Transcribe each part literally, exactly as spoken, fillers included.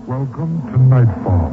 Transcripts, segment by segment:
Welcome to Nightfall.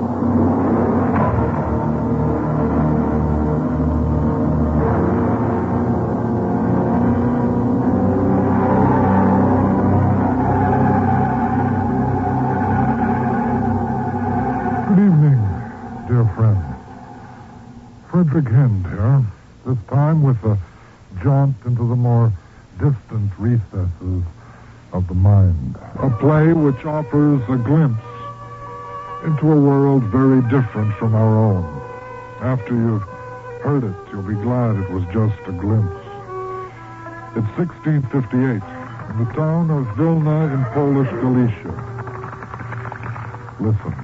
Good evening, dear friend. Frederick Hind here, this time with a jaunt into the more distant recesses of the mind. A play which offers a glimpse into a world very different from our own. After you've heard it, you'll be glad it was just a glimpse. It's sixteen fifty-eight, in the town of Vilna in Polish Galicia. Listen.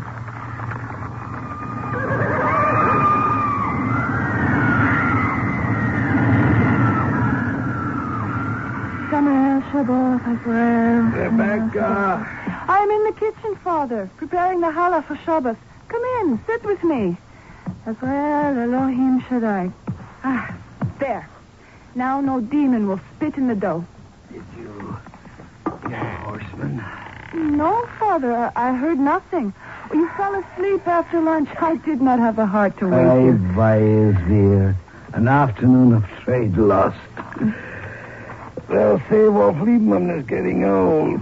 Rebecca! I'm in the kitchen, Father, preparing the challah for Shabbos. Come in, sit with me. Azrael Elohim Shaddai. Ah, there. Now no demon will spit in the dough. Did you get a horseman? No, Father, I, I heard nothing. You fell asleep after lunch. I did not have a heart to wake I you. by his dear. An afternoon of trade lost. They'll say Wolf Liebman is getting old.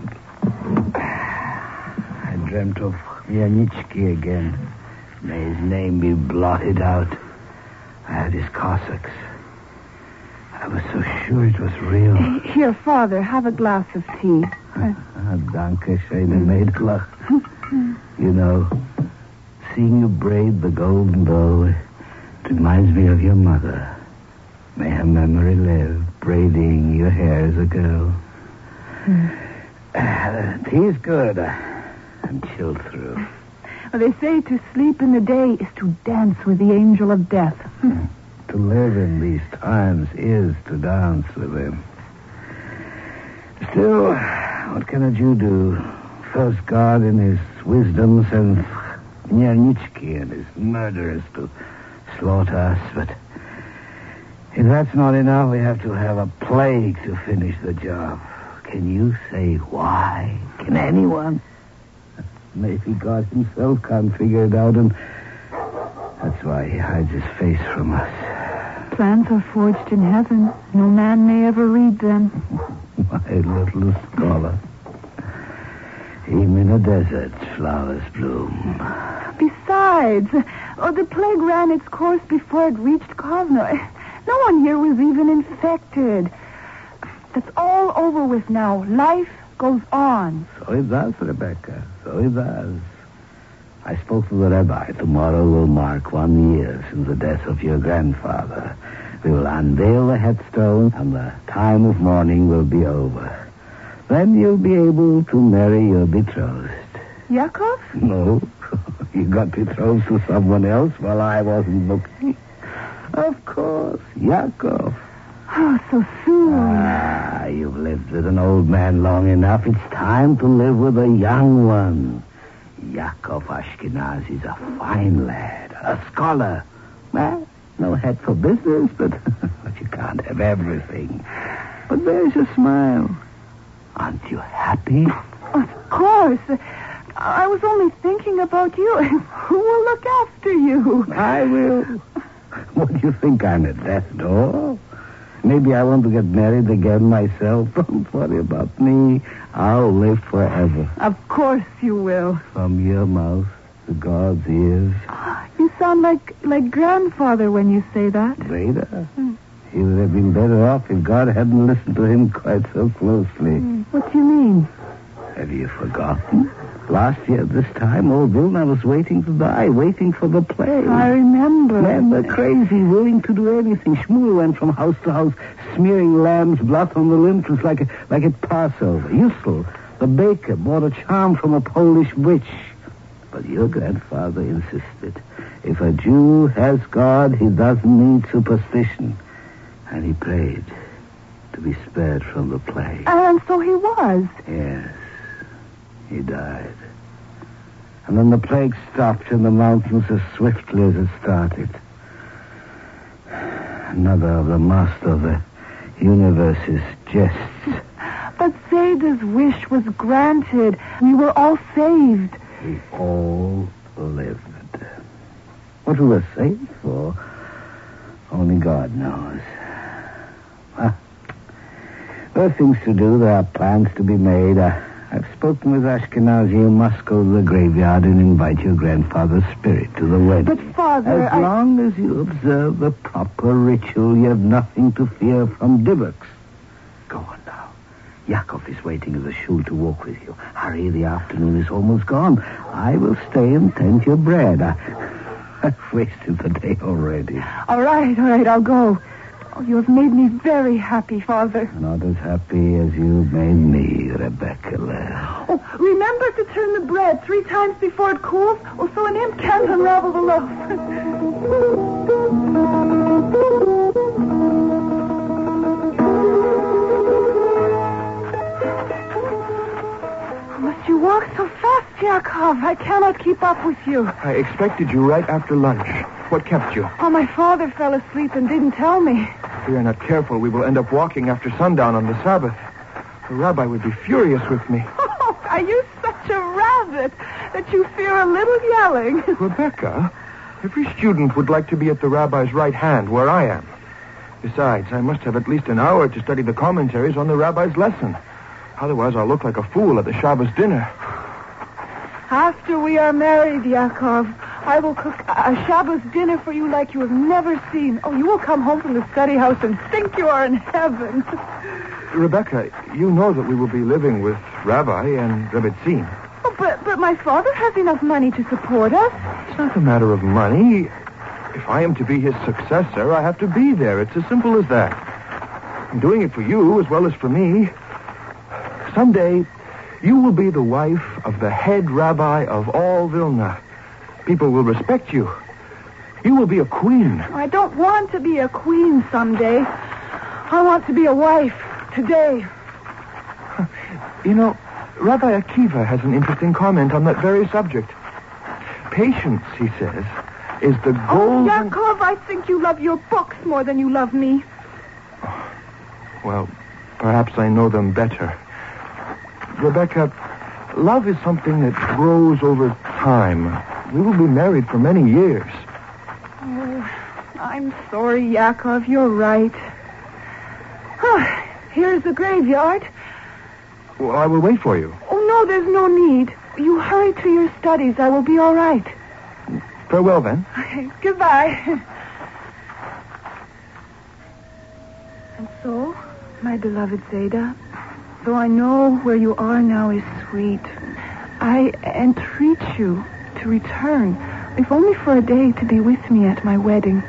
I dreamt of Chmielnicki again. May his name be blotted out. I had his Cossacks. I was so sure it was real. Here, Father, have a glass of tea. Ah, danke, schöne Mädchen. You know, seeing you braid the golden bow, it reminds me of your mother. May her memory live, braiding your hair as a girl. Mm. Uh, tea's good. I'm chilled through. Well, they say to sleep in the day is to dance with the angel of death. Mm. To live in these times is to dance with him. Still, what can a Jew do? First, God in his wisdom sends Chmielnicki and his murderers to slaughter us, but if that's not enough, we have to have a plague to finish the job. Can you say why? Can anyone? Maybe God himself can't figure it out, and that's why he hides his face from us. Plans are forged in heaven. No man may ever read them. My little scholar. Even in a desert, flowers bloom. Besides, oh, the plague ran its course before it reached Kovno. No one here was even infected. That's all over with now. Life goes on. So it does, Rebecca. So it does. I spoke to the rabbi. Tomorrow will mark one year since the death of your grandfather. We will unveil the headstone, and the time of mourning will be over. Then you'll be able to marry your betrothed. Yaakov? No. You got betrothed to someone else while I wasn't looking. Of course, Yaakov. Oh, so soon. Ah, you've lived with an old man long enough. It's time to live with a young one. Yaakov Ashkenazi is a fine lad, a scholar. Well, no head for business, but, but you can't have everything. But there's your smile. Aren't you happy? Of course. I was only thinking about you. Who will look after you? I will. What do you think? I'm at death's door? Maybe I want to get married again myself. Don't worry about me. I'll live forever. Of course you will. From your mouth to God's ears. You sound like like grandfather when you say that. Vader? Hmm. He would have been better off if God hadn't listened to him quite so closely. Hmm. What do you mean? Have you forgotten? Last year at this time, old Vilna was waiting to die, waiting for the plague. I remember. Men were crazy, willing to do anything. Shmuel went from house to house, smearing lamb's blood on the lintels like a, like at Passover. Yusel, the baker, bought a charm from a Polish witch. But your grandfather insisted. If a Jew has God, he doesn't need superstition. And he prayed to be spared from the plague. And so he was. Yes. He died. And then the plague stopped in the mountains as swiftly as it started. Another of the master of the universe's jests. But Zayda's wish was granted. We were all saved. We all lived. What we were saved for, only God knows. Ah, there are things to do. There are plans to be made. Uh, I've spoken with Ashkenazi. You must go to the graveyard and invite your grandfather's spirit to the wedding. But, Father, As I... long as you observe the proper ritual, you have nothing to fear from Divox. Go on now. Yakov is waiting in the shul to walk with you. Hurry, the afternoon is almost gone. I will stay and tend your bread. I, I've wasted the day already. All right, all right, I'll go. Oh, you have made me very happy, Father. Not as happy as you've made me, Rebecca. Oh, remember to turn the bread three times before it cools, or so an imp can't unravel the loaf. Must you walk so fast, Yakov? I cannot keep up with you. I expected you right after lunch. What kept you? Oh, my father fell asleep and didn't tell me. If we are not careful, we will end up walking after sundown on the Sabbath. The rabbi would be furious with me. Oh, are you such a rabbit that you fear a little yelling? Rebecca, every student would like to be at the rabbi's right hand where I am. Besides, I must have at least an hour to study the commentaries on the rabbi's lesson. Otherwise, I'll look like a fool at the Shabbos dinner. After we are married, Yakov, I will cook a Shabbos dinner for you like you have never seen. Oh, you will come home from the study house and think you are in heaven. Rebecca, you know that we will be living with Rabbi and Rebbetzin. Oh, but, but my father has enough money to support us. It's not a matter of money. If I am to be his successor, I have to be there. It's as simple as that. I'm doing it for you as well as for me. Someday, you will be the wife of the head rabbi of all Vilna. People will respect you. You will be a queen. I don't want to be a queen someday. I want to be a wife today. You know, Rabbi Akiva has an interesting comment on that very subject. Patience, he says, is the golden... Oh, Yakov, I think you love your books more than you love me. Well, perhaps I know them better. Rebecca, love is something that grows over time. We will be married for many years. Oh, I'm sorry, Yakov. You're right. Oh, here's the graveyard. Well, I will wait for you. Oh, no, there's no need. You hurry to your studies. I will be all right. Farewell, then. Goodbye. And so, my beloved Zeta, though I know where you are now is sweet, I entreat you to return, if only for a day, to be with me at my wedding.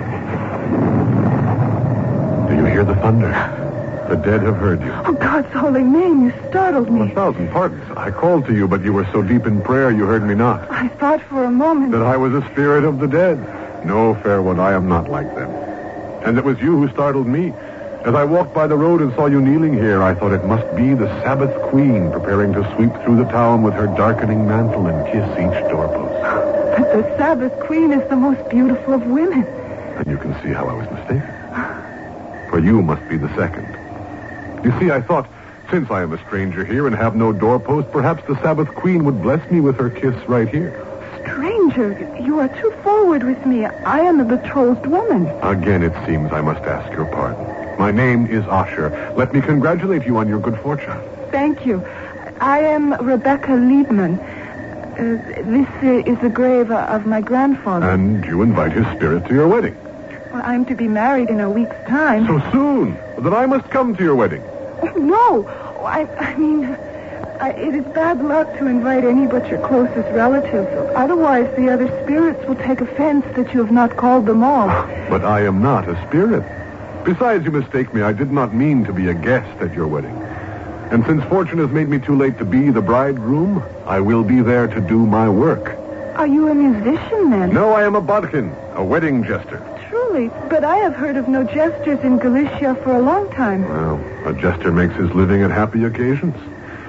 Do you hear the thunder? The dead have heard you. Oh, God's holy name, you startled me. A thousand pardons. I called to you, but you were so deep in prayer you heard me not. I thought for a moment... That I was a spirit of the dead. No, fair one, I am not like them. And it was you who startled me. As I walked by the road and saw you kneeling here, I thought it must be the Sabbath Queen preparing to sweep through the town with her darkening mantle and kiss each doorpost. But the Sabbath Queen is the most beautiful of women. And you can see how I was mistaken. For you must be the second. You see, I thought, since I am a stranger here and have no doorpost, perhaps the Sabbath Queen would bless me with her kiss right here. Stranger, you are too forward with me. I am a betrothed woman. Again, it seems I must ask your pardon. My name is Asher. Let me congratulate you on your good fortune. Thank you. I am Rebecca Liebman. Uh, this uh, is the grave uh, of my grandfather. And you invite his spirit to your wedding. Well, I'm to be married in a week's time. So soon? Then I must come to your wedding. Oh, no. Oh, I, I mean, I, it is bad luck to invite any but your closest relatives. Otherwise, the other spirits will take offense that you have not called them all. But I am not a spirit. Besides, you mistake me. I did not mean to be a guest at your wedding. And since fortune has made me too late to be the bridegroom, I will be there to do my work. Are you a musician, then? No, I am a bodkin, a wedding jester. Truly, but I have heard of no jesters in Galicia for a long time. Well, a jester makes his living at happy occasions.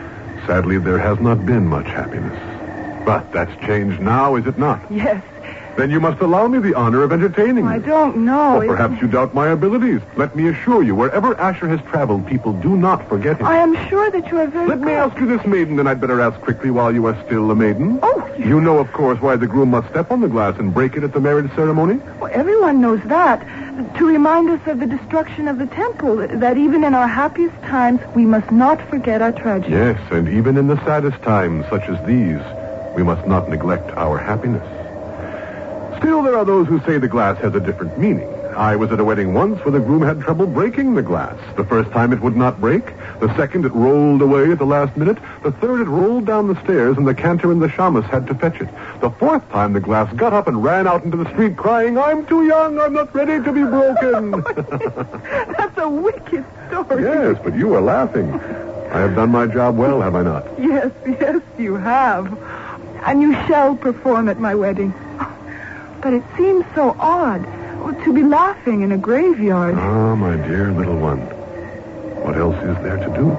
Sadly, there has not been much happiness. But that's changed now, is it not? Yes. Then you must allow me the honor of entertaining I you. don't know. Or perhaps you doubt my abilities. Let me assure you, wherever Asher has traveled, people do not forget him. I am sure that you are very Let me good. ask you this, maiden, and I'd better ask quickly while you are still a maiden. Oh, You know, of course, why the groom must step on the glass and break it at the marriage ceremony? well, everyone knows that. To remind us of the destruction of the temple, that even in our happiest times, we must not forget our tragedy. Yes, and even in the saddest times, such as these, we must not neglect our happiness. Still, there are those who say the glass has a different meaning. I was at a wedding once where the groom had trouble breaking the glass. The first time it would not break. The second, it rolled away at the last minute. The third, it rolled down the stairs, and the cantor and the shamus had to fetch it. The fourth time, the glass got up and ran out into the street crying, "I'm too young, I'm not ready to be broken." That's a wicked story. Yes, but you were laughing. I have done my job well, have I not? Yes, yes, you have. And you shall perform at my wedding. But it seems so odd to be laughing in a graveyard. Ah, my dear little one. What else is there to do?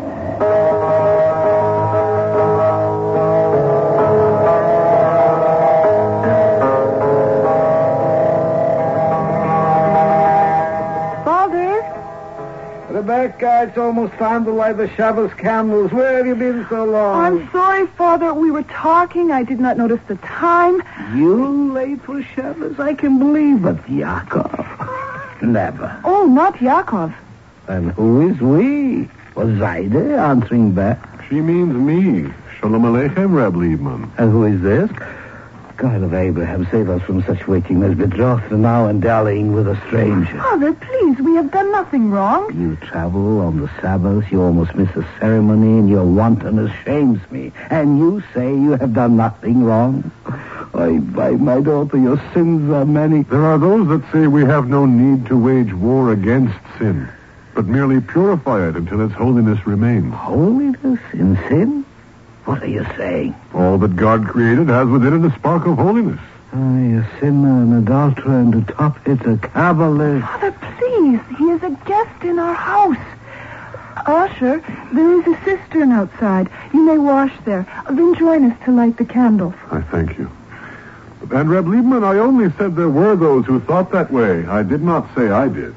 Father? Rebecca, it's almost time to light the Shabbos candles. Where have you been so long? I'm sorry, Father. We were talking. I did not notice the time. You late for Shabbos? I can believe it, Yaakov. Never. Oh, not Yaakov. And who is we? Was Zaide answering back? She means me. Shalom Aleichem, Reb Liebman. And who is this? God of Abraham, save us from such waiting as betrothed now and dallying with a stranger. Father, please, we have done nothing wrong. You travel on the Sabbath, you almost miss a ceremony, and your wantonness shames me. And you say you have done nothing wrong? I, by my daughter, your sins are many. There are those that say we have no need to wage war against sin, but merely purify it until its holiness remains. Holiness in sin? What are you saying? All that God created has within it a spark of holiness. I, a sinner, an adulterer, and to top it, a Kabbalist. Father, please, he is a guest in our house. Usher, there is a cistern outside. You may wash there. Then join us to light the candles. I thank you. And Reb Liebman, I only said there were those who thought that way. I did not say I did.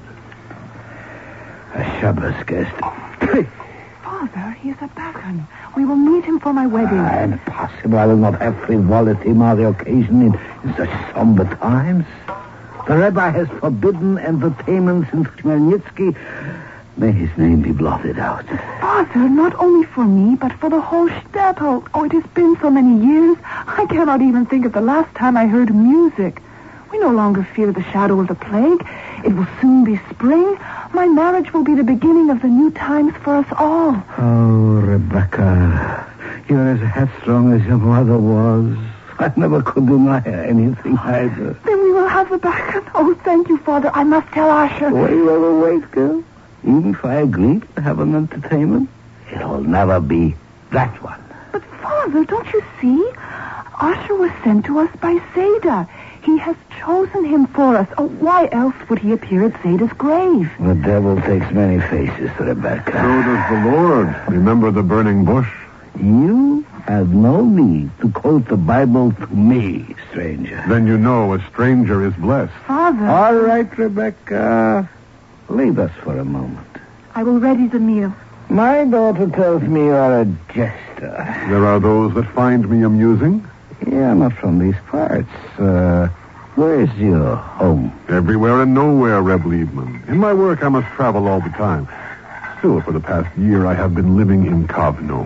A Shabbos guest. Father, he is a Bachan. We will meet him for my wedding. Ah, impossible. I will not have frivolity mar the occasion in, in such somber times. The Rebbe has forbidden entertainments in Khmelnytsky. May his name be blotted out. Father, not only for me, but for the whole shtetl. Oh, it has been so many years. I cannot even think of the last time I heard music. We no longer fear the shadow of the plague. It will soon be spring. My marriage will be the beginning of the new times for us all. Oh, Rebecca, you're as headstrong as your mother was. I never could deny her anything either. Then we will have the Bachan. Oh, thank you, Father. I must tell Asher. Wait, wait, wait, girl. Even if I agree to have an entertainment, it'll never be that one. But, Father, don't you see? Asher was sent to us by Zayda. He has chosen him for us. Oh, why else would he appear at Zayda's grave? The devil takes many faces, Rebecca. So does the Lord. Remember the burning bush? You have no need to quote the Bible to me, stranger. Then you know a stranger is blessed. Father. All right, Rebecca. Leave us for a moment. I will ready the meal. My daughter tells me you are a jester. There are those that find me amusing. Yeah, not from these parts. Uh, where's your home? Everywhere and nowhere, Reb Liebman. In my work, I must travel all the time. Still, for the past year, I have been living in Kovno.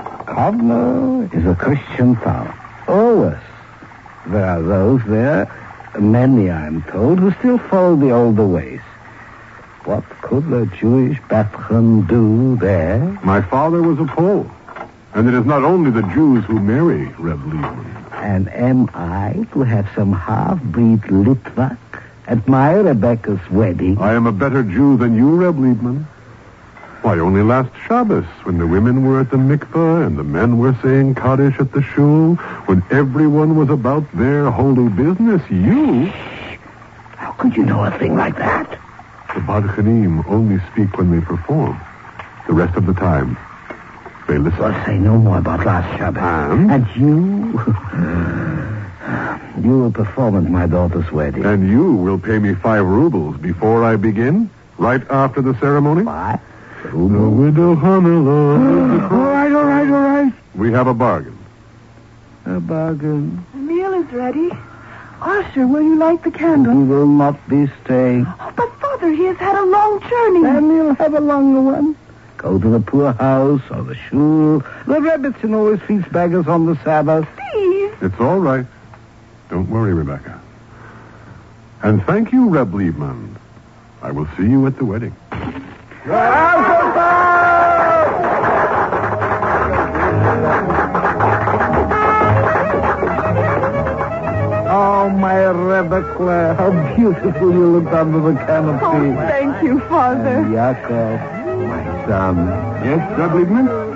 Kovno is a Christian town. Always. There are those there, many, I'm told, who still follow the older ways. What could a Jewish Bethlehem do there? My father was a Pole. And it is not only the Jews who marry, Reb Liebman. And am I to have some half-breed Litvak at my Rebecca's wedding? I am a better Jew than you, Reb Liebman. Why, only last Shabbos, when the women were at the mikveh and the men were saying Kaddish at the shul, when everyone was about their holy business, you... How could you know a thing like that? The Badchanim only speak when they perform. The rest of the time, they listen. Well, say no more about last Shabbos. And? And you... You will perform at my daughter's wedding. And you will pay me five rubles before I begin? Right after the ceremony? What? The widow Hamila. All right, all right, all right. We have a bargain. A bargain. The meal is ready. Usher, will you light the candle? He will not be staying. Oh, but, Father, he has had a long journey. Then you'll have a longer one. Go to the poorhouse or the shul. The Rebbitzin always feeds beggars on the Sabbath. Please. It's all right. Don't worry, Rebecca. And thank you, Reb Liebman. I will see you at the wedding. Oh, my Rebecca, how beautiful you look under the canopy. Oh, thank you, Father. And Yaakov, my son. Yes, Reb Liebman?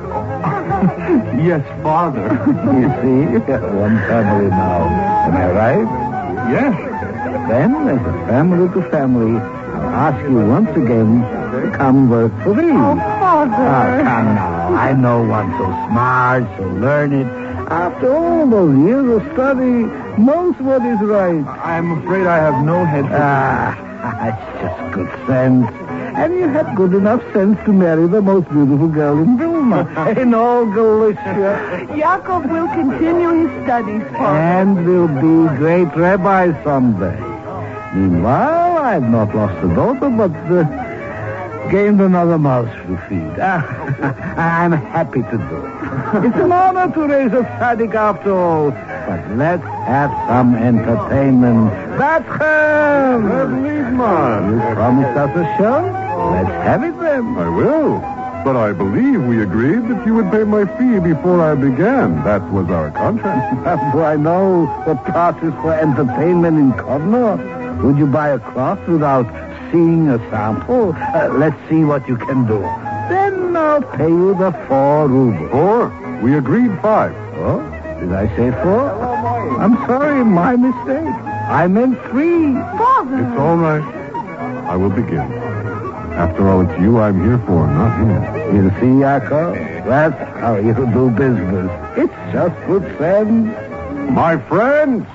Yes, Father. You see, one family now. Am I right? Yes. Then, as a family to family, I'll ask you once again to come work for me. Oh, Father. Ah, come now. I know one so smart, so learned. After all those years of study, knows what is right. I'm afraid I have no head for Ah, it's just good sense. And you had good enough sense to marry the most beautiful girl in Vilna. In all Galicia. Yaakov will continue his studies, Father. And will be great rabbi someday. Meanwhile, I've not lost a daughter, but uh, gained another mouse to feed. Ah, I'm happy to do it. It's an honor to raise a tzaddik after all. But let's have some entertainment. Batchem! Reb Liebman. You promised us a show? Let's have it then. I will. But I believe we agreed that you would pay my fee before I began. That was our contract. Do I know what passes for entertainment in Kovno? Would you buy a cloth without seeing a sample? Uh, let's see what you can do. Then I'll pay you the four rubles. Four? We agreed five. Oh, did I say four? I'm sorry, my mistake. I meant three. Father. It's all right. I will begin. After all, it's you I'm here for, not him. You see, Yaakov? That's how you do business. It's just good sense. My friends!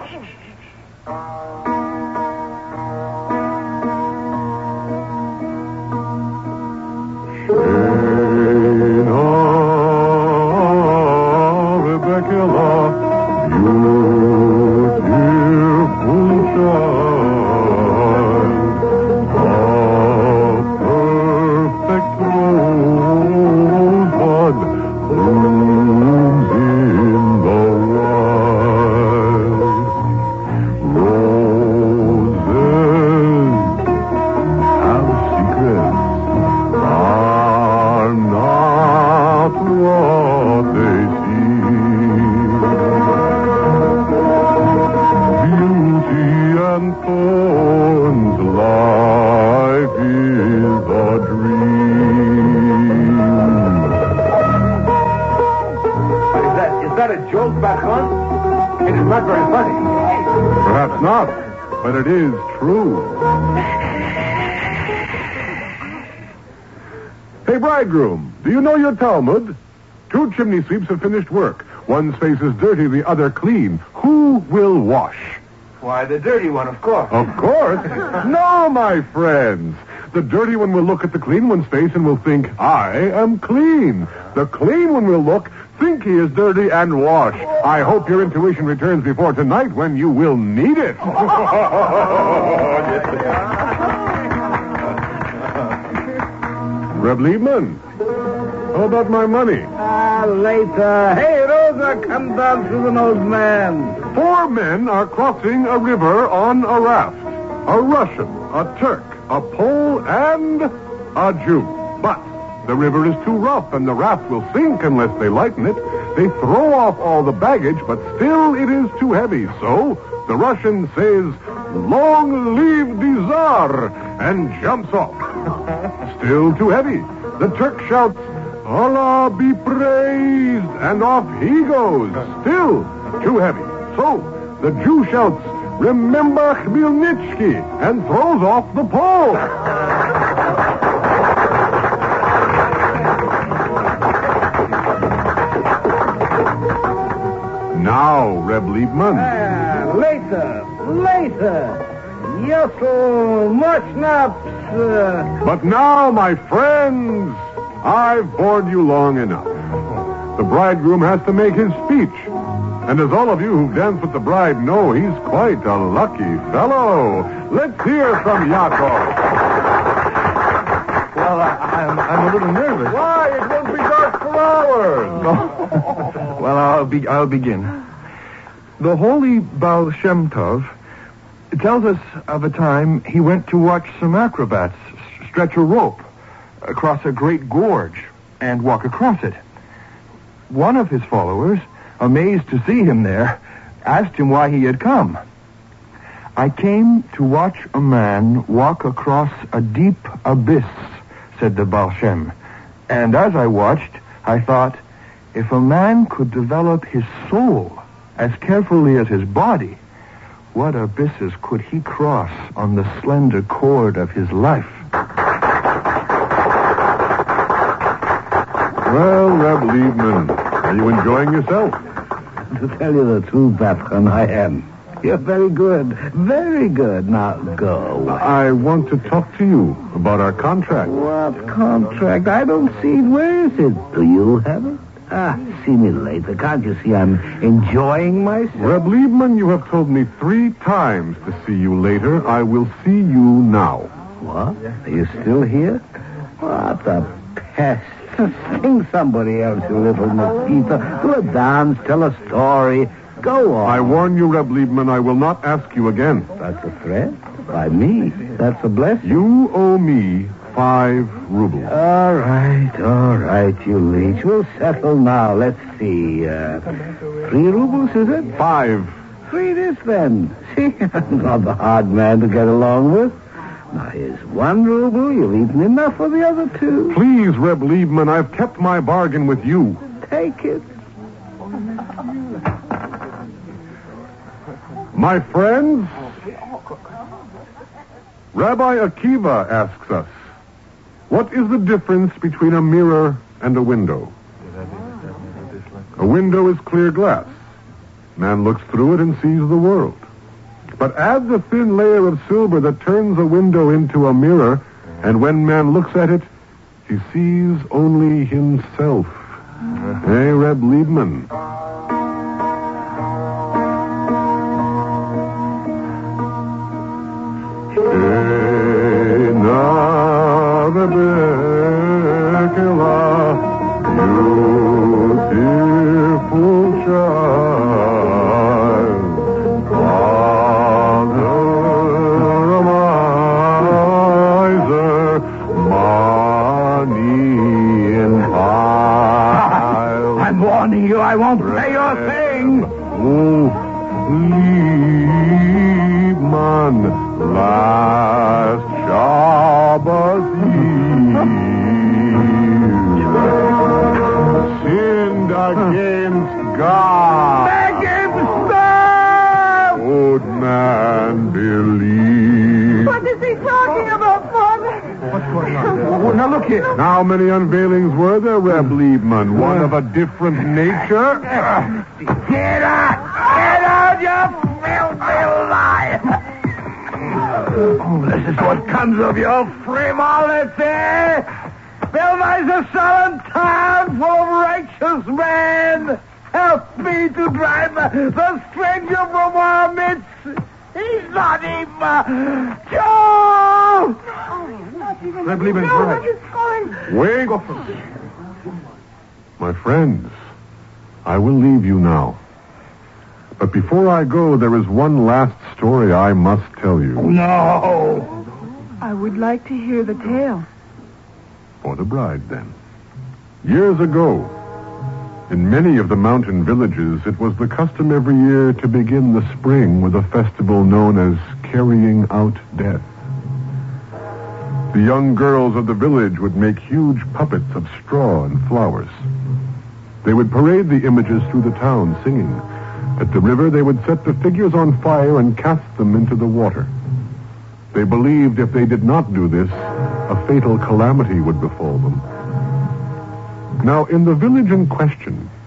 Perhaps not, but it is true. Hey, bridegroom, do you know your Talmud? Two chimney sweeps have finished work. One's face is dirty, the other clean. Who will wash? Why, the dirty one, of course. Of course. No, my friends. The dirty one will look at the clean one's face and will think, I am clean. The clean one will look, think he is dirty, and wash. I hope your intuition returns before tonight when you will need it. Reb Liebman, how about my money? Ah, later. Hey, Rosa, come down to an old man. Four men are crossing a river on a raft. A Russian, a Turk, a Pole, and a Jew. But the river is too rough, and the raft will sink unless they lighten it. They throw off all the baggage, but still it is too heavy. So the Russian says, "Long live the Tsar," and jumps off. Still too heavy. The Turk shouts, "Allah be praised," and off he goes. Still too heavy. So the Jew shouts, "Remember Khmelnytsky," and throws off the pole. Now, Reb Liebman. later, later. Yosel, more schnapps. Uh... But now, my friends, I've bored you long enough. The bridegroom has to make his speech. And as all of you who've danced with the bride know, he's quite a lucky fellow. Let's hear from Yaakov. Well, I, I'm, I'm a little nervous. Why? It won't be dark for hours. No. Well, I'll, be, I'll begin. The holy Baal Shem Tov tells us of a time he went to watch some acrobats stretch a rope across a great gorge and walk across it. One of his followers, amazed to see him there, asked him why he had come. I came to watch a man walk across a deep abyss, said the Baal Shem. And as I watched, I thought, if a man could develop his soul as carefully as his body, what abysses could he cross on the slender cord of his life? Well, Reb Liebman, are you enjoying yourself? To tell you the truth, Bapchan, I am. You're very good. Very good. Now, go. I want to talk to you about our contract. What contract? I don't see it. Where is it? Do you have it? Ah, see me later. Can't you see I'm enjoying myself? Reb Liebman, you have told me three times to see you later. I will see you now. What? Are you still here? What a pest. Sing somebody else, you little mosquito. Do a dance, tell a story. Go on. I warn you, Reb Liebman, I will not ask you again. That's a threat? By me? That's a blessing. You owe me five rubles. All right, all right, you leech. We'll settle now. Let's see. Uh, three rubles, is it? Five. Three it is, then. See, I'm not a hard man to get along with. Now, here's one ruble. You've eaten enough for the other two. Please, Reb Liebman, I've kept my bargain with you. Take it. My friends, Rabbi Akiva asks us, what is the difference between a mirror and a window? A window is clear glass. Man looks through it and sees the world. But add the thin layer of silver that turns a window into a mirror, and when man looks at it, he sees only himself. Hey, Reb Liebman. Beautiful child, father of miser, money in pile. I'm warning you, I won't play your thing. Oh, Liebman, last Shabbos sinned against God. Make him stop! Would man believe? What is he talking about, Father? What's going on? Well, now, look here. How many unveilings were there, Reb Liebman? One of a different nature? Get out! Get out, you filthy liar! Oh, this is what comes of your frivolity! Belmai's a solemn town full of righteous men. Help me to drive the stranger from our midst. He's not even... Joe! Reb Liebman's right. Wait. My friends, I will leave you now. But before I go, there is one last story I must tell you. No! I would like to hear the tale. For the bride, then. Years ago, in many of the mountain villages, it was the custom every year to begin the spring with a festival known as Carrying Out Death. The young girls of the village would make huge puppets of straw and flowers. They would parade the images through the town, singing. At the river, they would set the figures on fire and cast them into the water. They believed if they did not do this, a fatal calamity would befall them. Now, in the village in question,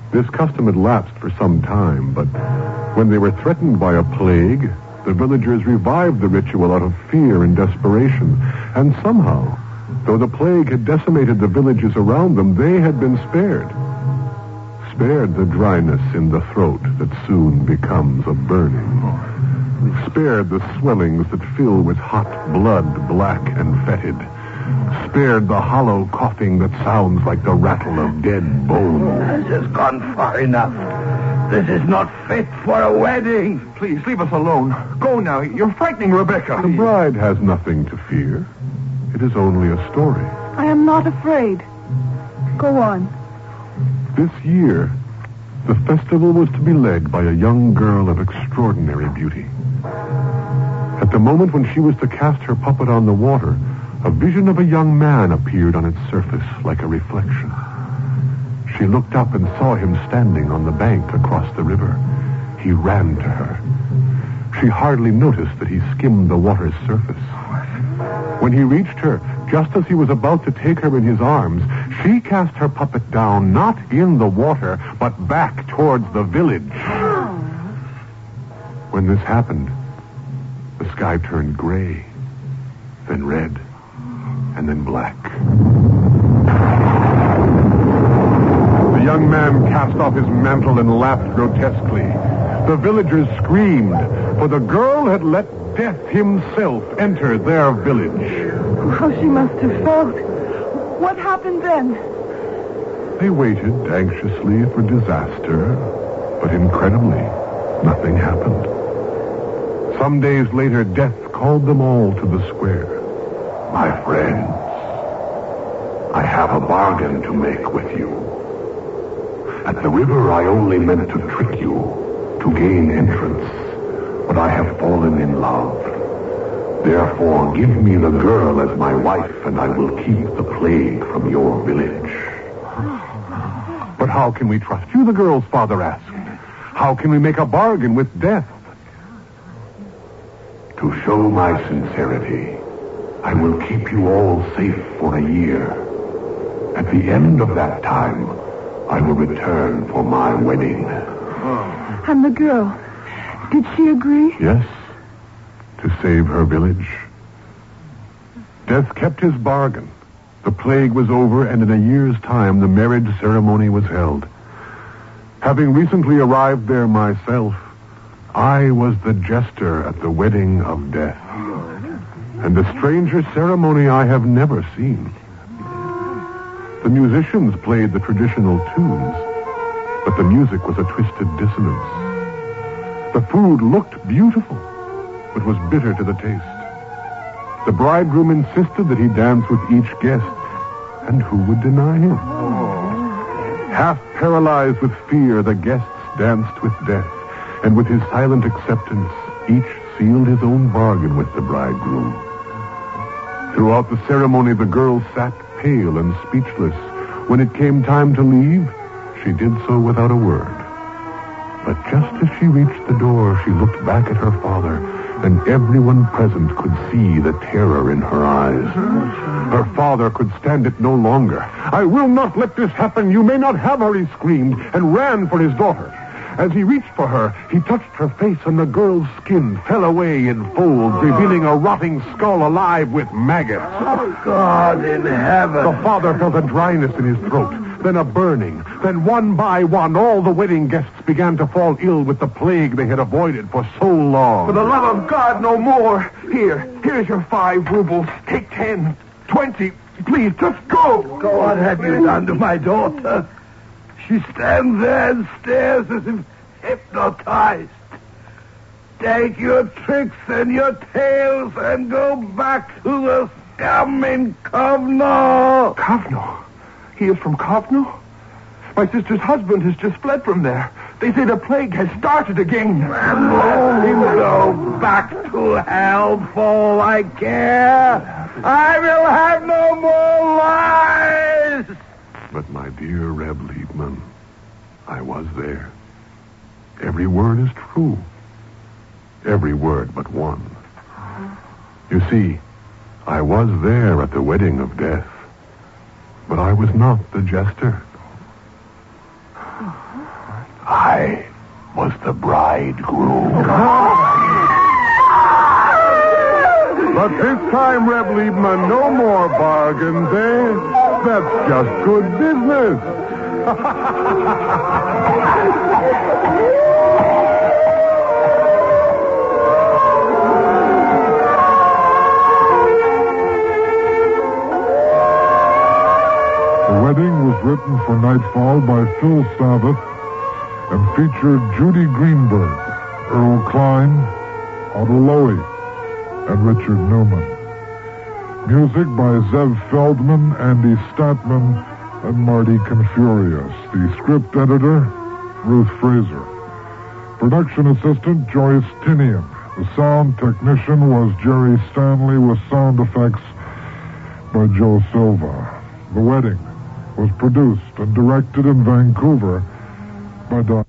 This custom had lapsed for some time, but when they were threatened by a plague, the villagers revived the ritual out of fear and desperation. And somehow, though the plague had decimated the villages around them, they had been spared. Spared the dryness in the throat that soon becomes a burning. Spared the swellings that fill with hot blood, black and fetid. Spared the hollow coughing that sounds like the rattle of dead bones. This has gone far enough. This is not fit for a wedding. Please, leave us alone. Go now. You're frightening Rebecca. The bride has nothing to fear. It is only a story. I am not afraid. Go on. This year, the festival was to be led by a young girl of extraordinary beauty. At the moment when she was to cast her puppet on the water, a vision of a young man appeared on its surface like a reflection. She looked up and saw him standing on the bank across the river. He ran to her. She hardly noticed that he skimmed the water's surface. When he reached her, just as he was about to take her in his arms, she cast her puppet down, not in the water, but back towards the village. When this happened, the sky turned gray, then red, and then black. The young man cast off his mantle and laughed grotesquely. The villagers screamed, for the girl had let Death himself enter their village. How she must have felt. What happened then? They waited anxiously for disaster, but incredibly, nothing happened. Some days later, Death called them all to the square. My friends, I have a bargain to make with you. At the river, I only meant to trick you, to gain entrance, but I have fallen in love. Therefore, give me the girl as my wife, and I will keep the plague from your village. But how can we trust you, the girl's father asked. How can we make a bargain with Death? To show my sincerity, I will keep you all safe for a year. At the end of that time, I will return for my wedding. And the girl, did she agree? Yes, to save her village. Death kept his bargain. The plague was over, and in a year's time, the marriage ceremony was held. Having recently arrived there myself, I was the jester at the wedding of Death. And a stranger ceremony I have never seen. The musicians played the traditional tunes, but the music was a twisted dissonance. The food looked beautiful, but was bitter to the taste. The bridegroom insisted that he dance with each guest, and who would deny him? Half paralyzed with fear, the guests danced with Death, and with his silent acceptance, each sealed his own bargain with the bridegroom. Throughout the ceremony, the girl sat pale and speechless. When it came time to leave, she did so without a word. But just as she reached the door, she looked back at her father, and everyone present could see the terror in her eyes. Her father could stand it no longer. I will not let this happen. You may not have her, he screamed, and ran for his daughter. As he reached for her, he touched her face, and the girl's skin fell away in folds, revealing a rotting skull alive with maggots. Oh, God in heaven. The father felt a dryness in his throat, then a burning. Then one by one, all the wedding guests began to fall ill with the plague they had avoided for so long. For the love of God, no more. Here, here's your five rubles. Take ten, twenty. Please, just go. Go. What have you done to my daughter? She stands there and stares as if hypnotized. Take your tricks and your tales and go back to the scum in Kovno. Kovno? He is from Kovno? My sister's husband has just fled from there. They say the plague has started again. And let him go back to hell for all I care. I will have no more lies. But my dear Reb Liebman, I was there. Every word is true. Every word but one. You see, I was there at the wedding of Death, but I was not the jester. I was the bridegroom. But this time, Reb Liebman, no more bargains, eh? That's just good business. The Wedding was written for Nightfall by Phil Savith and featured Judy Greenberg, Earl Klein, Otto Lowy, and Richard Newman. Music by Zev Feldman, Andy Statman, and Marty Confurious. The script editor, Ruth Fraser. Production assistant, Joyce Tinian. The sound technician was Jerry Stanley with sound effects by Joe Silva. The Wedding was produced and directed in Vancouver by Don